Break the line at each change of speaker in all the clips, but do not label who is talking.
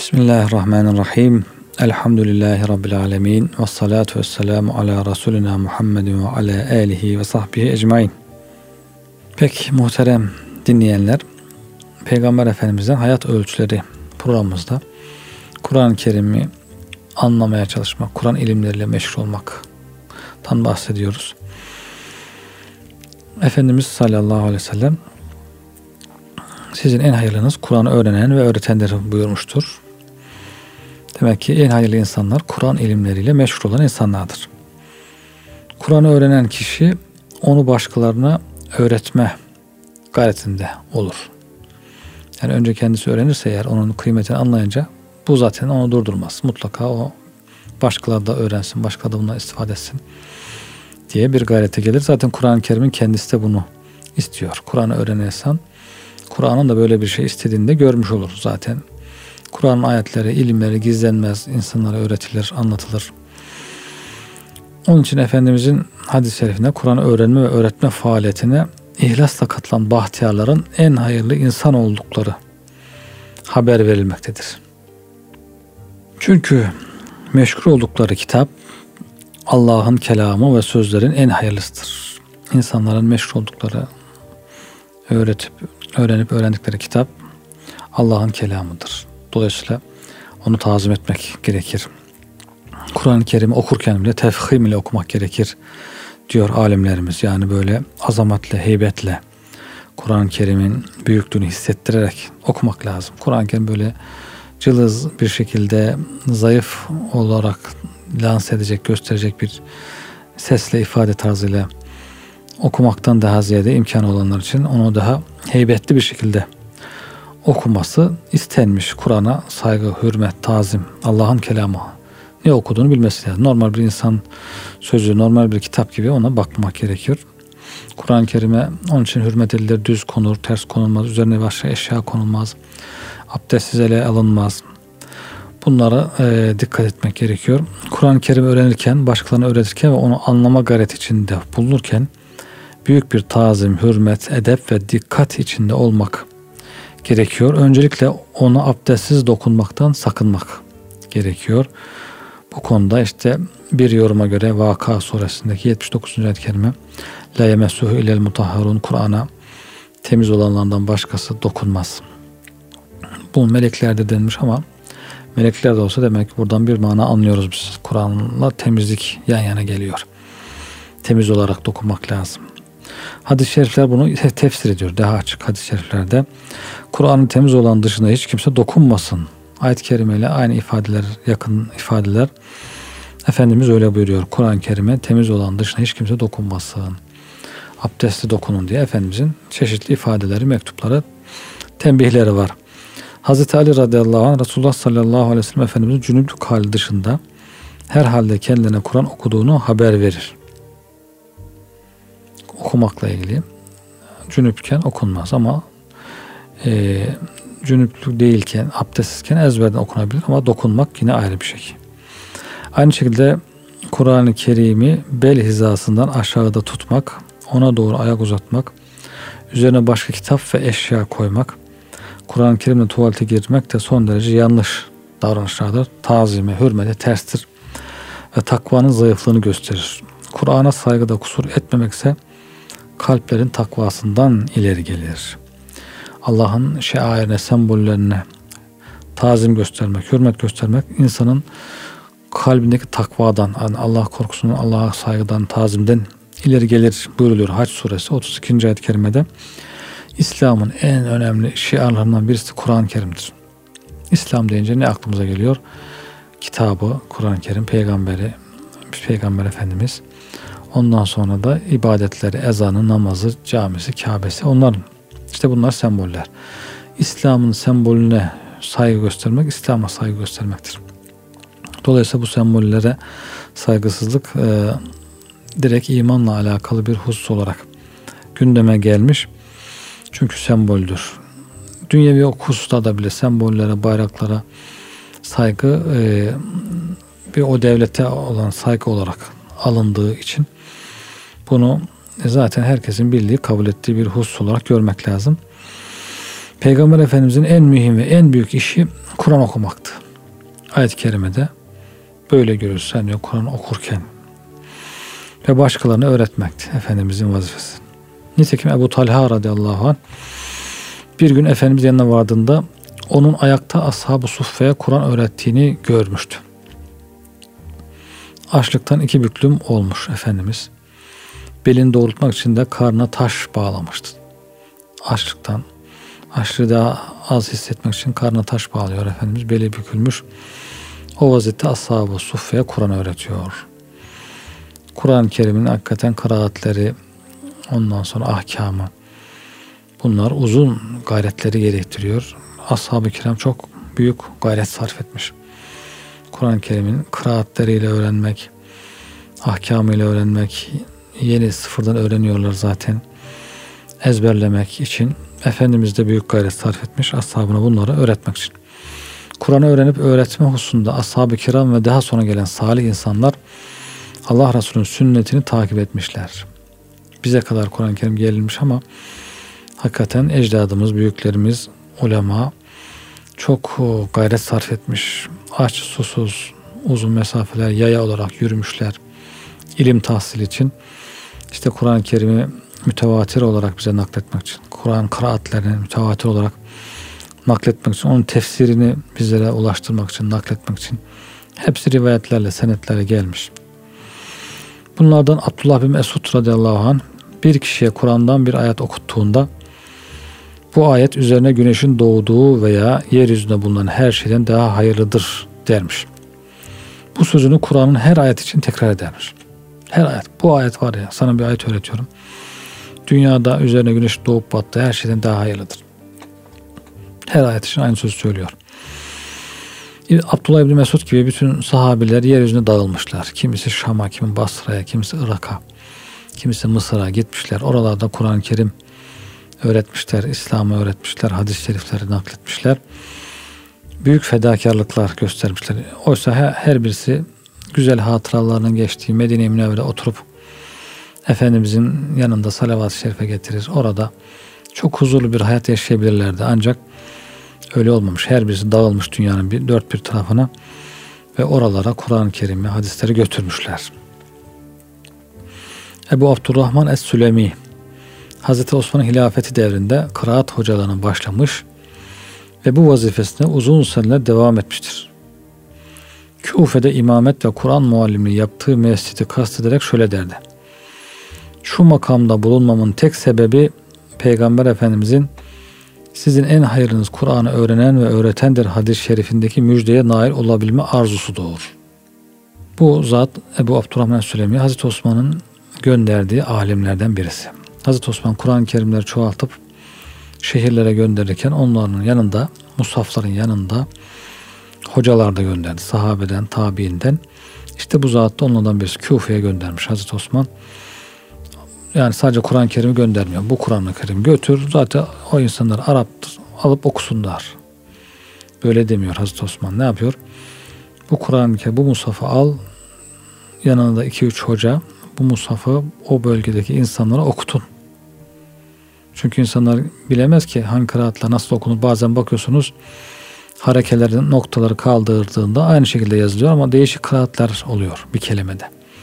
Bismillahirrahmanirrahim. Elhamdülillahi Rabbil alemin. Ve salatu ve selamu ala Resulina Muhammedin ve ala alihi ve sahbihi ecmain. Pek muhterem dinleyenler, Peygamber Efendimiz'den hayat ölçüleri programımızda Kur'an-ı Kerim'i anlamaya çalışmak, Kur'an ilimleriyle meşgul olmaktan bahsediyoruz. Efendimiz sallallahu aleyhi ve sellem sizin en hayırlınız Kur'an'ı öğrenen ve öğretendir buyurmuştur. Demek ki en hayırlı insanlar Kur'an ilimleriyle meşgul olan insanlardır. Kur'an'ı öğrenen kişi onu başkalarına öğretme gayretinde olur. Yani önce kendisi öğrenirse eğer onun kıymetini anlayınca bu zaten onu durdurmaz. Mutlaka o başkaları da öğrensin, başkaları da bundan istifade etsin diye bir gayrete gelir. Zaten Kur'an-ı Kerim'in kendisi de bunu istiyor. Kur'an'ı öğrenen insan Kur'an'ın da böyle bir şey istediğini de görmüş olur zaten. Kur'an'ın ayetleri, ilimleri gizlenmez, insanlara öğretilir, anlatılır. Onun için Efendimizin hadis-i şerifinde Kur'an'ı öğrenme ve öğretme faaliyetine ihlasla katılan bahtiyarların en hayırlı insan oldukları haber verilmektedir. Çünkü meşgul oldukları kitap Allah'ın kelamı ve sözlerin en hayırlısıdır. İnsanların meşgul oldukları, öğrenip öğrendikleri kitap Allah'ın kelamıdır. Dolayısıyla onu tazim etmek gerekir. Kur'an-ı Kerim'i okurken bile tefhim ile okumak gerekir diyor alimlerimiz. Yani böyle azametle, heybetle Kur'an-ı Kerim'in büyüklüğünü hissettirerek okumak lazım. Kur'an-ı Kerim böyle cılız bir şekilde zayıf olarak lanse edecek, gösterecek bir sesle, ifade tarzıyla okumaktan daha ziyade imkanı olanlar için onu daha heybetli bir şekilde okuması istenmiş. Kur'an'a saygı, hürmet, tazim, Allah'ın kelamı, ne okuduğunu bilmesi lazım. Normal bir insan sözü, normal bir kitap gibi ona bakmak gerekiyor. Kur'an-ı Kerim'e onun için hürmet edilir, düz konur, ters konulmaz, üzerine başka eşya konulmaz, abdestsiz ele alınmaz. Bunlara dikkat etmek gerekiyor. Kur'an-ı Kerim öğrenirken, başkalarına öğretirken ve onu anlama gayreti içinde bulunurken büyük bir tazim, hürmet, edep ve dikkat içinde olmak gerekiyor. Öncelikle ona abdestsiz dokunmaktan sakınmak gerekiyor. Bu konuda işte bir yoruma göre Vaka suresindeki 79. ayet-i kerime La yemessuhu illel mutahharun, Kur'an'a temiz olanlardan başkası dokunmaz. Bu meleklerde denmiş ama melekler de olsa demek ki buradan bir mana anlıyoruz biz. Kur'an'la temizlik yan yana geliyor. Temiz olarak dokunmak lazım. Hadis-i şerifler bunu tefsir ediyor. Daha açık hadis-i şeriflerde Kur'an'ın temiz olan dışında hiç kimse dokunmasın. Ayet-i kerimeyle aynı ifadeler, yakın ifadeler. Efendimiz öyle buyuruyor. Kur'an-ı Kerim'e temiz olan dışında hiç kimse dokunmasın. Abdestli dokunun diye Efendimizin çeşitli ifadeleri, mektupları, tembihleri var. Hazreti Ali radıyallahu anh Resulullah sallallahu aleyhi ve sellem Efendimizin cünüplük hali dışında her halde kendine Kur'an okuduğunu haber verir. Okumakla ilgili cünüpken okunmaz ama cünüplük değilken, abdestsizken ezberden okunabilir ama dokunmak yine ayrı bir şey. Aynı şekilde Kur'an-ı Kerim'i bel hizasından aşağıda tutmak, ona doğru ayak uzatmak, üzerine başka kitap ve eşya koymak, Kur'an-ı Kerim'le tuvalete girmek de son derece yanlış davranışlardır. Tazime, hürmete terstir ve takvanın zayıflığını gösterir. Kur'an'a saygıda kusur etmemekse kalplerin takvasından ileri gelir. Allah'ın şairine, sembollerine tazim göstermek, hürmet göstermek insanın kalbindeki takvadan, yani Allah korkusundan, Allah'a saygıdan, tazimden ileri gelir buyuruluyor. Hac suresi 32. ayet-i kerimede. İslam'ın en önemli şiarlarından birisi Kur'an-ı Kerim'dir. İslam deyince ne aklımıza geliyor? Kitabı, Kur'an-ı Kerim, Peygamber Efendimiz. Ondan sonra da ibadetleri, ezanı, namazı, camisi, Kabe'si. Bunlar semboller. İslam'ın sembolüne saygı göstermek, İslam'a saygı göstermektir. Dolayısıyla bu sembollere saygısızlık direkt imanla alakalı bir husus olarak gündeme gelmiş. Çünkü semboldür. Dünyevi hususlarda bile sembollere, bayraklara saygı bir o devlete olan saygı olarak alındığı için bunu zaten herkesin bildiği, kabul ettiği bir husus olarak görmek lazım. Peygamber Efendimizin en mühim ve en büyük işi Kur'an okumaktı. Ayet-i kerimede böyle görürüz. Sen diyor Kur'an okurken ve başkalarına öğretmekti Efendimizin vazifesi. Nitekim Ebu Talha radıyallahu anh bir gün Efendimiz yanına vardığında onun ayakta Ashab-ı Suffe'ye Kur'an öğrettiğini görmüştü. Açlıktan 2 büklüm olmuş Efendimiz. Belini doğrultmak için de karnına taş bağlamıştı. Açlıktan, açlığı daha az hissetmek için karnına taş bağlıyor Efendimiz. Beli bükülmüş. O vaziyette Ashab-ı Suffe'ye Kur'an öğretiyor. Kur'an-ı Kerim'in hakikaten kıraatleri, ondan sonra ahkamı, bunlar uzun gayretleri gerektiriyor. Ashab-ı Kiram çok büyük gayret sarf etmiş. Kur'an-ı Kerim'in kıraatleriyle öğrenmek, ahkamıyla öğrenmek, yeni sıfırdan öğreniyorlar zaten. Ezberlemek için Efendimiz de büyük gayret sarf etmiş ashabına bunları öğretmek için. Kur'an'ı öğrenip öğretme hususunda ashab-ı kiram ve daha sonra gelen salih insanlar Allah Resulü'nün sünnetini takip etmişler. Bize kadar Kur'an-ı Kerim gelmiş ama hakikaten ecdadımız, büyüklerimiz, ulema çok gayret sarf etmiş. Aç, susuz, uzun mesafeler yaya olarak yürümüşler. İlim tahsil için. İşte Kur'an-ı Kerim'i mütevatir olarak bize nakletmek için, Kur'an kıraatlerini mütevatir olarak nakletmek için, onun tefsirini bizlere ulaştırmak için, nakletmek için hepsi rivayetlerle, senetlerle gelmiş. Bunlardan Abdullah bin Mesud radıyallahu anh bir kişiye Kur'an'dan bir ayet okuttuğunda bu ayet üzerine güneşin doğduğu veya yeryüzünde bulunan her şeyden daha hayırlıdır dermiş. Bu sözünü Kur'an'ın her ayet için tekrar edermiş. Her ayet. Bu ayet var ya, sana bir ayet öğretiyorum. Dünyada üzerine güneş doğup battığı her şeyden daha hayırlıdır. Her ayet için aynı sözü söylüyor. Abdullah İbni Mesud gibi bütün sahabiler yeryüzüne dağılmışlar. Kimisi Şam'a, kimi Basra'ya, kimisi Irak'a, kimisi Mısır'a gitmişler. Oralarda Kur'an-ı Kerim öğretmişler, İslam'ı öğretmişler, hadis-i şerifleri nakletmişler. Büyük fedakarlıklar göstermişler. Oysa her birisi güzel hatıralarının geçtiği Medine-i Münevvere'de oturup Efendimizin yanında salavat-ı şerife getirir. Orada çok huzurlu bir hayat yaşayabilirlerdi. Ancak öyle olmamış. Her birisi dağılmış dünyanın dört bir tarafına ve oralara Kur'an-ı Kerim'i, hadisleri götürmüşler. Ebu Abdurrahman Es-Sülemi Hazreti Osman'ın hilafeti devrinde kıraat hocalarına başlamış ve bu vazifesine uzun seneler devam etmiştir. Küfe'de imamet ve Kur'an muallimliği yaptığı mescidi kastederek şöyle derdi. Şu makamda bulunmamın tek sebebi Peygamber Efendimizin sizin en hayırınız Kur'an'ı öğrenen ve öğretendir hadis-i şerifindeki müjdeye nail olabilme arzusu doğur. Bu zat Ebu Abdurrahman Süleymi Hazreti Osman'ın gönderdiği alimlerden birisi. Hazreti Osman Kur'an-ı Kerimleri çoğaltıp şehirlere gönderirken onların yanında, mushafların yanında hocalar da gönderdi. Sahabeden, tabiinden. İşte bu zat da onlardan birisi. Küfe'ye göndermiş Hazreti Osman. Yani sadece Kur'an-ı Kerim'i göndermiyor. Bu Kur'an-ı Kerim götür. Zaten o insanlar Arap'tır. Alıp okusunlar. Böyle demiyor Hazreti Osman. Ne yapıyor? Bu Kur'an-ı Kerim, bu mushafı al. Yanında 2-3 hoca bu mushafı o bölgedeki insanlara okutun. Çünkü insanlar bilemez ki hangi kıraatla nasıl okunur. Bazen bakıyorsunuz harekelerin noktaları kaldırdığında aynı şekilde yazılıyor ama değişik kıraatlar oluyor bir kelimede.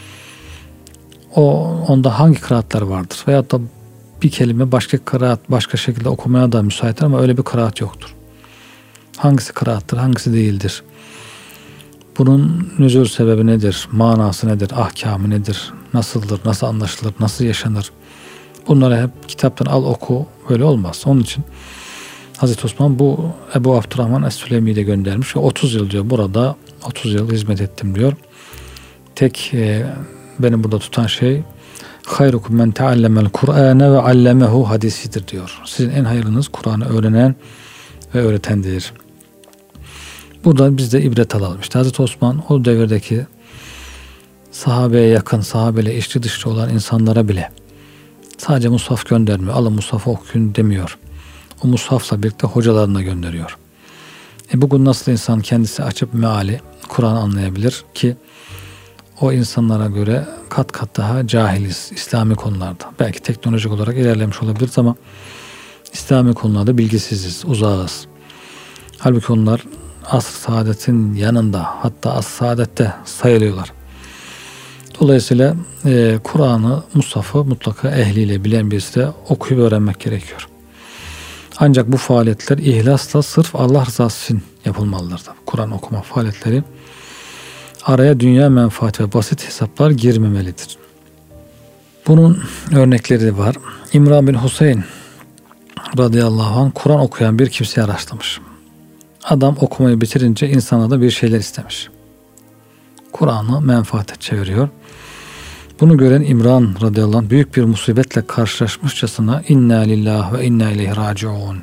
Onda hangi kıraatlar vardır? Veyahut da bir kelime başka kıraat, başka şekilde okumaya da müsaittir ama öyle bir kıraat yoktur. Hangisi kıraattır, hangisi değildir? Bunun nüzul sebebi nedir? Manası nedir? Ahkamı nedir? Nasıldır? Nasıl anlaşılır? Nasıl yaşanır? Bunları hep kitaptan al oku. Böyle olmaz. Onun için Hazreti Osman bu Ebu Abdurrahman Es-Süleymi'yi de göndermiş ve 30 yıl diyor burada 30 yıl hizmet ettim diyor. Tek beni burada tutan şey hayrukum men teallemel Kur'ane ve allemehu hadisidir diyor. Sizin en hayırlınız Kur'an'ı öğrenen ve öğretendir. Burada biz de ibret alalım. İşte Hazreti Osman o devirdeki sahabeye yakın, sahabeyle içli dışlı olan insanlara bile sadece mushaf göndermiyor. Alın mushafı okuyun demiyor. O mushafla birlikte hocalarına gönderiyor. Bugün nasıl insan kendisi açıp meali Kur'an anlayabilir ki o insanlara göre kat kat daha cahiliz İslami konularda. Belki teknolojik olarak ilerlemiş olabiliriz ama İslami konularda bilgisiziz, uzağız. Halbuki onlar asr-ı saadetin yanında, hatta asr-ı saadette sayılıyorlar. Dolayısıyla Kur'an'ı, Mushaf'ı mutlaka ehliyle bilen birisi de okuyup öğrenmek gerekiyor. Ancak bu faaliyetler ihlasla sırf Allah rızası için yapılmalıdır. Kur'an okuma faaliyetleri araya dünya menfaati ve basit hesaplar girmemelidir. Bunun örnekleri var. İmran bin Hüseyin radıyallahu anh Kur'an okuyan bir kimseyi araştırmış. Adam okumayı bitirince insana da bir şeyler istemiş. Kur'an'ı menfaate çeviriyor. Bunu gören İmran radıyallahu anh büyük bir musibetle karşılaşmışçasına inna lillahi ve inna ileyhi raciun.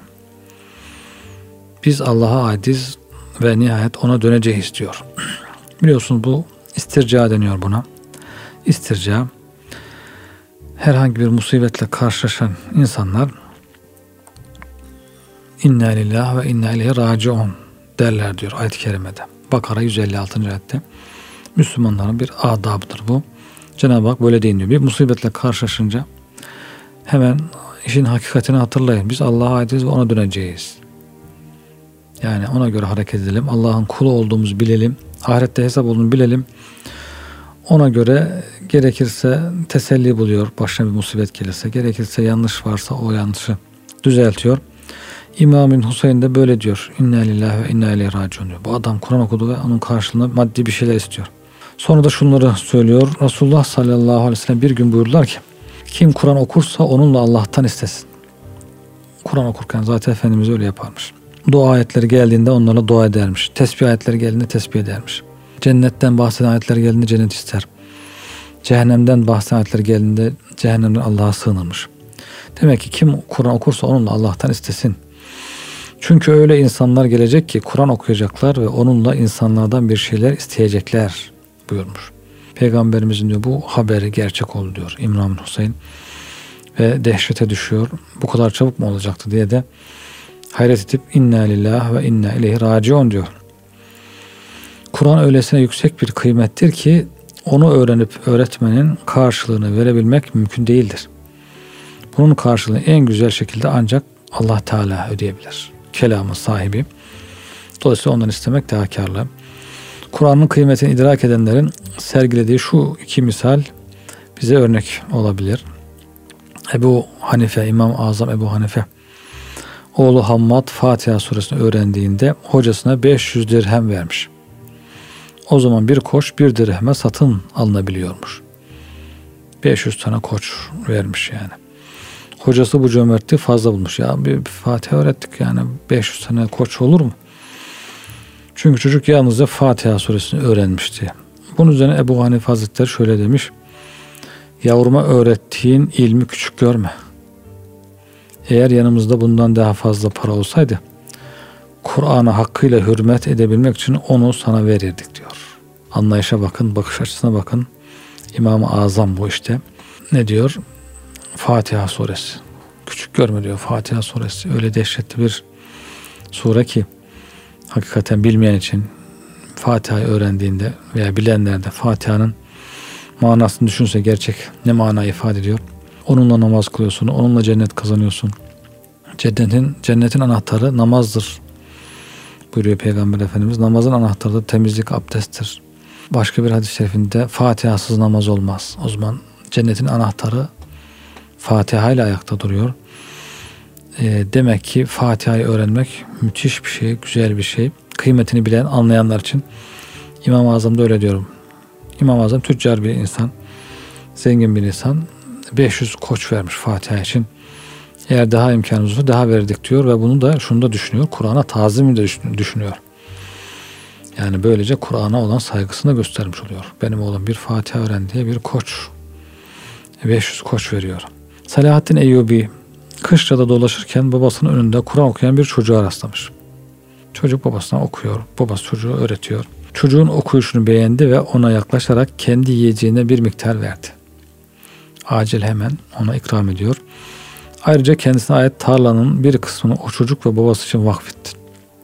Biz Allah'a aitiz ve nihayet ona döneceğiz diyor. Biliyorsunuz bu istirca deniyor buna. İstirca, herhangi bir musibetle karşılaşan insanlar inna lillahi ve inna ileyhi raciun derler diyor ayet-i kerimede. Bakara 156. ayette. Müslümanların bir adabıdır bu. Cenab-ı Hak böyle deyin diyor. Bir musibetle karşılaşınca hemen işin hakikatini hatırlayın. Biz Allah'a aitiz ve ona döneceğiz. Yani ona göre hareket edelim. Allah'ın kulu olduğumuzu bilelim. Ahirette hesap olduğunu bilelim. Ona göre gerekirse teselli buluyor. Başına bir musibet gelirse. Gerekirse yanlış varsa o yanlışı düzeltiyor. İmam bin Hüseyin de böyle diyor. İnna lillahi ve inna ileyhi raciun diyor. Bu adam Kur'an okudu ve onun karşılığında maddi bir şeyler istiyor. Sonra da şunları söylüyor. Resulullah sallallahu aleyhi ve sellem bir gün buyurdular ki kim Kur'an okursa onunla Allah'tan istesin. Kur'an okurken zaten Efendimiz öyle yaparmış. Dua ayetleri geldiğinde onlarla dua edermiş. Tesbih ayetleri geldiğinde tesbih edermiş. Cennetten bahseden ayetler geldiğinde cennet ister. Cehennemden bahseden ayetler geldiğinde cehennemden Allah'a sığınırmış. Demek ki kim Kur'an okursa onunla Allah'tan istesin. Çünkü öyle insanlar gelecek ki Kur'an okuyacaklar ve onunla insanlardan bir şeyler isteyecekler buyurmuş. Peygamberimizin diyor bu haberi gerçek oldu diyor İmran bin Hüseyin. Ve dehşete düşüyor. Bu kadar çabuk mu olacaktı diye de hayret edip inna lillahi ve inna ileyhi raciun diyor. Kur'an öylesine yüksek bir kıymettir ki onu öğrenip öğretmenin karşılığını verebilmek mümkün değildir. Bunun karşılığını en güzel şekilde ancak Allah Teala ödeyebilir. Kelamın sahibi. Dolayısıyla ondan istemek daha kârlı. Kur'an'ın kıymetini idrak edenlerin sergilediği şu iki misal bize örnek olabilir. Ebu Hanife, İmam-ı Azam Ebu Hanife oğlu Hammad Fatiha suresini öğrendiğinde hocasına 500 dirhem vermiş. O zaman bir koç bir dirheme satın alınabiliyormuş. 500 tane koç vermiş yani. Hocası bu cömertliği fazla bulmuş. Ya bir Fatiha öğrettik yani 500 tane koç olur mu? Çünkü çocuk yalnızca Fatiha suresini öğrenmişti. Bunun üzerine Ebu Hanife Hazretleri şöyle demiş. Yavruma öğrettiğin ilmi küçük görme. Eğer yanımızda bundan daha fazla para olsaydı Kur'an'ı hakkıyla hürmet edebilmek için onu sana verirdik diyor. Anlayışa bakın, bakış açısına bakın. İmam-ı Azam bu işte. Ne diyor? Fatiha suresi. Küçük görme diyor Fatiha suresi. Öyle dehşetli bir sure ki hakikaten bilmeyen için Fatiha'yı öğrendiğinde veya bilenler de Fatiha'nın manasını düşünse gerçek ne mana ifade ediyor. Onunla namaz kılıyorsun, onunla cennet kazanıyorsun. Cennetin anahtarı namazdır buyuruyor Peygamber Efendimiz. Namazın anahtarı da temizlik, abdesttir. Başka bir hadis-i şerifinde Fatiha'sız namaz olmaz. O zaman cennetin anahtarı Fatiha ile ayakta duruyor. Demek ki Fatiha'yı öğrenmek müthiş bir şey, güzel bir şey. Kıymetini bilen, anlayanlar için. İmam-ı Azam da öyle diyorum. İmam-ı Azam tüccar bir insan, zengin bir insan. 500 koç vermiş Fatiha için. Eğer daha imkanımız olsa daha verirdik diyor ve bunu da şunu da düşünüyor. Kur'an'a tazimi de düşünüyor. Yani böylece Kur'an'a olan saygısını da göstermiş oluyor. Benim oğlum bir Fatiha öğrendi diye bir koç. 500 koç veriyor. Selahaddin Eyyubi kışlada dolaşırken babasının önünde Kur'an okuyan bir çocuğa rastlamış. Çocuk babasına okuyor. Babası çocuğu öğretiyor. Çocuğun okuyuşunu beğendi ve ona yaklaşarak kendi yiyeceğine bir miktar verdi. Acil hemen ona ikram ediyor. Ayrıca kendisine ait tarlanın bir kısmını o çocuk ve babası için vakfetti.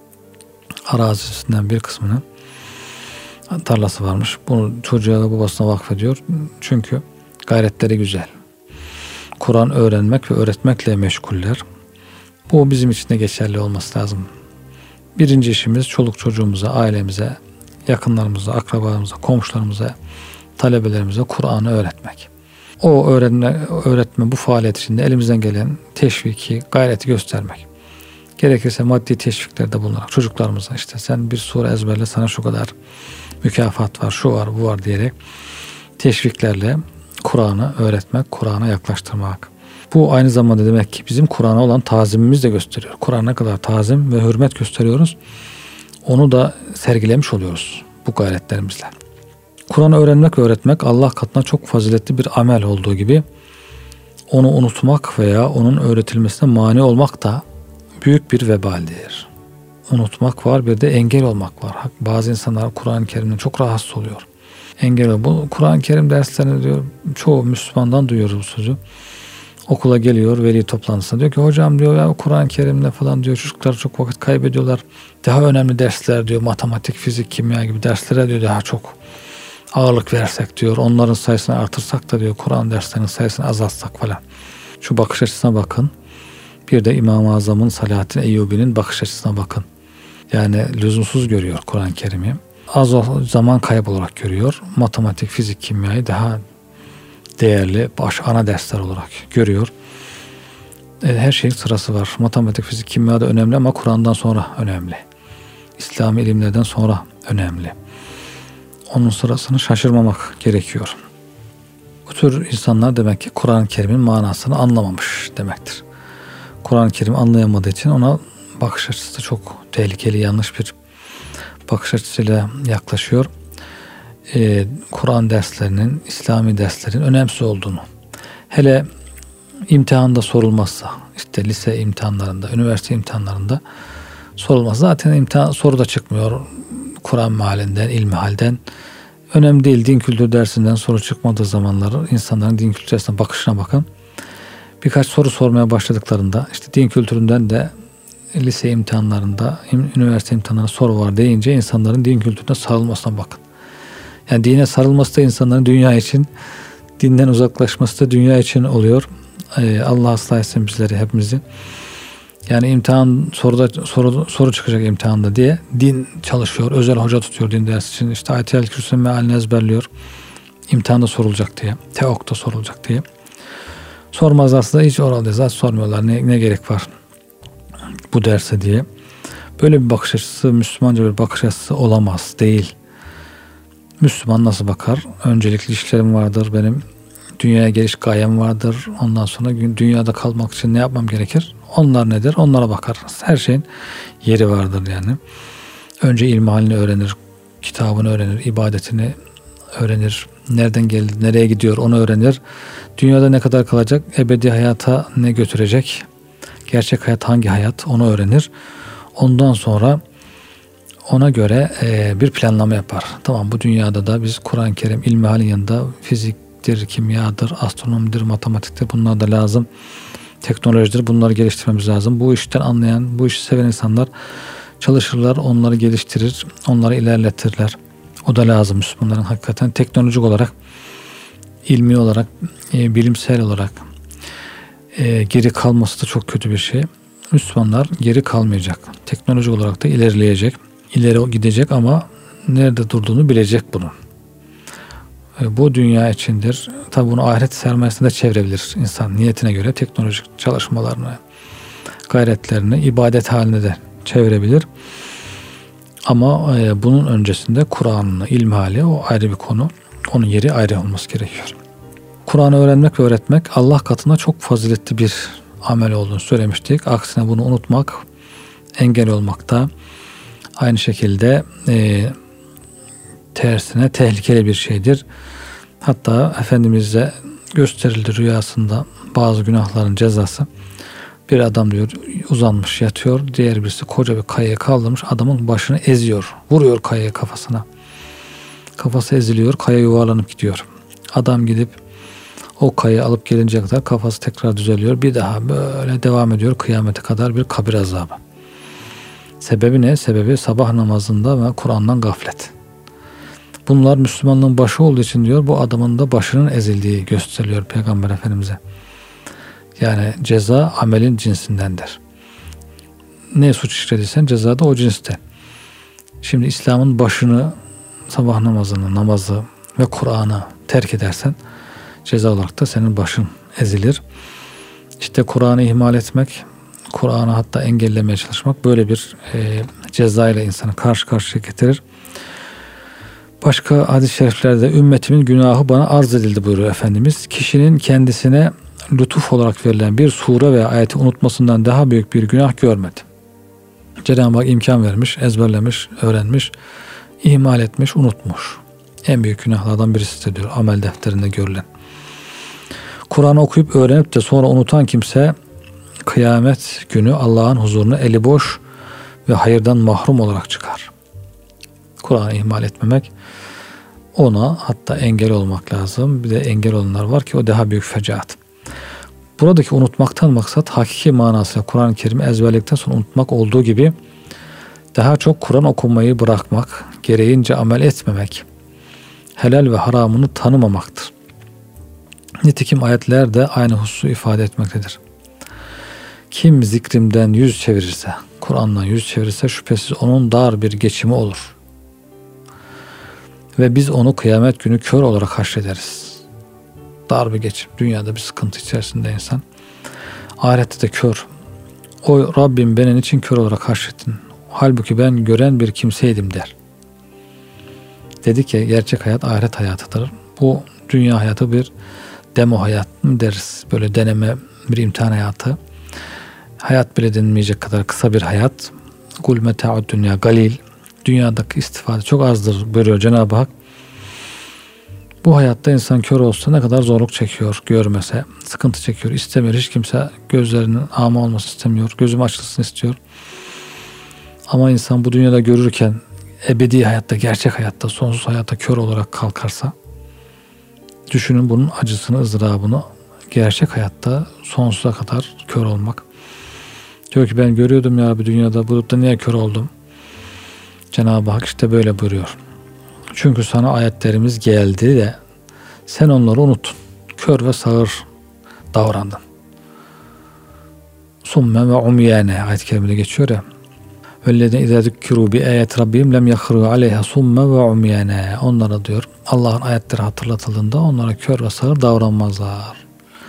Arazisinden bir kısmını, tarlası varmış. Bunu çocuğa ve babasına vakfediyor. Çünkü gayretleri güzel. Kur'an öğrenmek ve öğretmekle meşguller. Bu bizim için de geçerli olması lazım. Birinci işimiz çoluk çocuğumuza, ailemize, yakınlarımıza, akrabalarımıza, komşularımıza, talebelerimize Kur'an'ı öğretmek. O öğretme bu faaliyet içinde elimizden gelen teşviki, gayreti göstermek. Gerekirse maddi teşviklerde bulunarak çocuklarımıza işte sen bir sure ezberle sana şu kadar mükafat var, şu var, bu var diyerek teşviklerle Kur'an'ı öğretmek, Kur'an'a yaklaştırmak. Bu aynı zamanda demek ki bizim Kur'an'a olan tazimimizi de gösteriyor. Kur'an'a ne kadar tazim ve hürmet gösteriyoruz, onu da sergilemiş oluyoruz bu gayretlerimizle. Kur'an'ı öğrenmek ve öğretmek Allah katına çok faziletli bir amel olduğu gibi onu unutmak veya onun öğretilmesine mani olmak da büyük bir vebaldir. Unutmak var, bir de engel olmak var. Bazı insanlar Kur'an-ı Kerim'den çok rahatsız oluyor. Engel bu Kur'an-ı Kerim derslerini diyor çoğu Müslümandan duyuyoruz bu sözü. Okula geliyor veli toplantısına diyor ki hocam diyor ya Kur'an-ı Kerim'le falan diyor çocuklar çok vakit kaybediyorlar. Daha önemli dersler diyor matematik, fizik, kimya gibi derslere diyor daha çok ağırlık versek diyor. Onların sayısını artırsak da diyor Kur'an derslerinin sayısını azaltsak falan. Şu bakış açısına bakın. Bir de İmam-ı Azam'ın Salahattin Eyyubi'nin bakış açısına bakın. Yani lüzumsuz görüyor Kur'an-ı Kerim'i. Az zaman kaybı olarak görüyor. Matematik, fizik, kimyayı daha değerli ana dersler olarak görüyor. Her şeyin sırası var. Matematik, fizik, kimya da önemli ama Kur'an'dan sonra önemli. İslami ilimlerden sonra önemli. Onun sırasını şaşırmamak gerekiyor. Bu tür insanlar demek ki Kur'an-ı Kerim'in manasını anlamamış demektir. Kur'an-ı Kerim anlayamadığı için ona bakış açısı çok tehlikeli, yanlış bir bakış açısıyla yaklaşıyor. Kur'an derslerinin, İslami derslerin önemsiz olduğunu, hele imtihanda sorulmazsa, işte lise imtihanlarında, üniversite imtihanlarında sorulmaz. Zaten soru da çıkmıyor Kur'an mealinden, ilmihalden. Önemli değil, din kültürü dersinden soru çıkmadığı zamanları insanların din kültürü dersine bakışına bakın. Birkaç soru sormaya başladıklarında işte din kültüründen de lise imtihanlarında, üniversite imtihanlarında soru var deyince insanların din kültürüne sarılmasına bakın. Yani dine sarılması da insanların dünya için, dinden uzaklaşması da dünya için oluyor. Allah ıslah etsin bizleri, hepimizi. Yani imtihan soru çıkacak imtihanda diye din çalışıyor, özel hoca tutuyor din dersi için. İşte Ayet-el Kürsü'nün mealini ezberliyor. İmtihanda sorulacak diye, TEOK'ta sorulacak diye. Sormaz aslında, hiç oral değil. Zaten sormuyorlar. Ne gerek var bu derse diye. Böyle bir bakış açısı, Müslümanca bir bakış açısı olamaz, değil. Müslüman nasıl bakar? Öncelikli işlerim vardır benim. Dünyaya geliş gayem vardır. Ondan sonra dünyada kalmak için ne yapmam gerekir? Onlar nedir? Onlara bakar. Her şeyin yeri vardır yani. Önce ilmihalini öğrenir, kitabını öğrenir, ibadetini öğrenir. Nereden geldi, nereye gidiyor onu öğrenir. Dünyada ne kadar kalacak? Ebedi hayata ne götürecek? Gerçek hayat hangi hayat? Onu öğrenir. Ondan sonra ona göre bir planlama yapar. Tamam, bu dünyada da biz Kur'an-ı Kerim ilmihalin yanında fiziktir, kimyadır, astronomidir, matematiktir, bunlar da lazım. Teknolojidir, bunları geliştirmemiz lazım. Bu işten anlayan, bu işi seven insanlar çalışırlar, onları geliştirir, onları ilerletirler. O da lazım Müslümanların hakikaten teknolojik olarak, ilmi olarak, bilimsel olarak geri kalması da çok kötü bir şey. Müslümanlar geri kalmayacak. Teknolojik olarak da ilerleyecek. İleri gidecek ama nerede durduğunu bilecek bunun. Bu dünya içindir. Tabi bunu ahiret sermayesine de çevirebilir insan niyetine göre teknolojik çalışmalarını, gayretlerini ibadet haline de çevirebilir. Ama bunun öncesinde Kur'an'ın ilmihali o ayrı bir konu. Onun yeri ayrı olması gerekiyor. Kur'an'ı öğrenmek ve öğretmek Allah katında çok faziletli bir amel olduğunu söylemiştik. Aksine bunu unutmak, engel olmak da aynı şekilde tersine tehlikeli bir şeydir. Hatta Efendimiz'e gösterildi rüyasında bazı günahların cezası. Bir adam diyor uzanmış yatıyor. Diğer birisi koca bir kayayı kaldırmış. Adamın başını eziyor. Vuruyor kayayı kafasına. Kafası eziliyor. Kaya yuvarlanıp gidiyor. Adam gidip o kayayı alıp gelince kadar kafası tekrar düzeliyor. Bir daha böyle devam ediyor. Kıyamete kadar bir kabir azabı. Sebebi ne? Sebebi sabah namazında ve Kur'an'dan gaflet. Bunlar Müslümanlığın başı olduğu için diyor bu adamın da başının ezildiği gösteriliyor Peygamber Efendimiz'e. Yani ceza amelin cinsindendir. ne suç işlediysen ceza da o cinste. Şimdi İslam'ın başını, sabah namazını, namazı ve Kur'an'ı terk edersen ceza olarak da senin başın ezilir. İşte Kur'an'ı ihmal etmek, Kur'an'ı hatta engellemeye çalışmak böyle bir ceza ile insanı karşı karşıya getirir. Başka hadis-i şeriflerde ümmetimin günahı bana arz edildi buyuruyor Efendimiz. Kişinin kendisine lütuf olarak verilen bir sure veya ayeti unutmasından daha büyük bir günah görmedi. Cenab-ı Hak imkan vermiş, ezberlemiş, öğrenmiş, ihmal etmiş, unutmuş. En büyük günahlardan birisi diyor amel defterinde görülen. Kur'an'ı okuyup öğrenip de sonra unutan kimse kıyamet günü Allah'ın huzuruna eli boş ve hayırdan mahrum olarak çıkar. Kur'an'ı ihmal etmemek, ona hatta engel olmak lazım. Bir de engel olanlar var ki o daha büyük fecaat. Buradaki unutmaktan maksat hakiki manasıyla Kur'an-ı Kerim'i ezberledikten sonra unutmak olduğu gibi daha çok Kur'an okumayı bırakmak, gereğince amel etmemek, helal ve haramını tanımamaktır. Nitekim ayetler de aynı hususu ifade etmektedir. Kim zikrimden yüz çevirirse, Kur'an'dan yüz çevirirse şüphesiz onun dar bir geçimi olur. Ve biz onu kıyamet günü kör olarak haşrederiz. Dar bir geçim. Dünyada bir sıkıntı içerisinde insan. Ahirette de kör. O Rabbim beni için kör olarak haşrettin. Halbuki ben gören bir kimseydim der. Dedi ki gerçek hayat ahiret hayatıdır. Bu dünya hayatı bir demo hayat mı deriz. Böyle deneme bir imtihan hayatı. Hayat bile denilmeyecek kadar kısa bir hayat. Kul meta'ud dünya galil. Dünyadaki istifade çok azdır buyuruyor Cenab-ı Hak. Bu hayatta insan kör olsa ne kadar zorluk çekiyor, görmese, sıkıntı çekiyor, istemiyor. Hiç kimse gözlerinin ama olması istemiyor, gözüm açılsın istiyor. Ama insan bu dünyada görürken ebedi hayatta, gerçek hayatta, sonsuz hayatta kör olarak kalkarsa, düşünün bunun acısını, ızdırabını, gerçek hayatta sonsuza kadar kör olmak. Diyor ki ben görüyordum ya bir dünyada, bulup da niye kör oldum? Cenab-ı Hak işte böyle buyuruyor. Çünkü sana ayetlerimiz geldi de sen onları unuttun. Kör ve sağır davrandın. Summe ve umyane ayet-i kerimede geçiyor ya. Vellezine izâ zükkerû bi âyeti rabbihim lem yahrû aleyha summe ve umyane. Onlara diyor Allah'ın ayetleri hatırlatıldığında onlara kör ve sağır davranmazlar.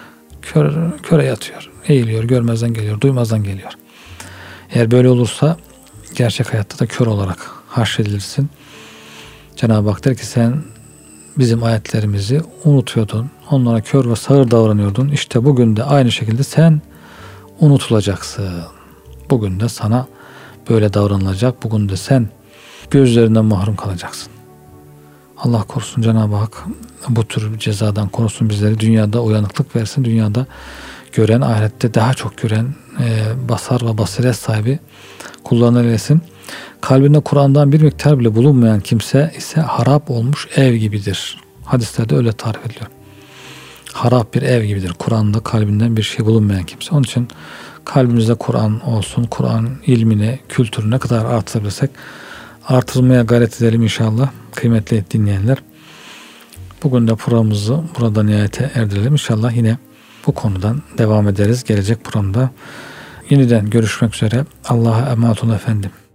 Köre yatıyor. Eğiliyor, görmezden geliyor, duymazdan geliyor. Eğer böyle olursa gerçek hayatta da kör olarak haşredilirsin. Cenab-ı Hak der ki sen bizim ayetlerimizi unutuyordun. Onlara kör ve sağır davranıyordun. İşte bugün de aynı şekilde sen unutulacaksın. Bugün de sana böyle davranılacak. Bugün de sen gözlerinden mahrum kalacaksın. Allah korusun Cenab-ı Hak bu tür cezadan korusun bizleri. Dünyada uyanıklık versin. Dünyada gören, ahirette daha çok gören, basar ve basiret sahibi kullarına eylesin. Kalbinde Kur'an'dan bir miktar bile bulunmayan kimse ise harap olmuş ev gibidir. Hadislerde öyle tarif ediliyor. Harap bir ev gibidir. Kur'an'da kalbinden bir şey bulunmayan kimse. Onun için kalbimizde Kur'an olsun. Kur'an ilmini, kültürünü ne kadar artırabilirsek artırmaya gayret edelim inşallah. Kıymetli dinleyenler. Bugün de programımızı burada nihayete erdirelim. İnşallah yine bu konudan devam ederiz. Gelecek programda yeniden görüşmek üzere. Allah'a emanet olun efendim.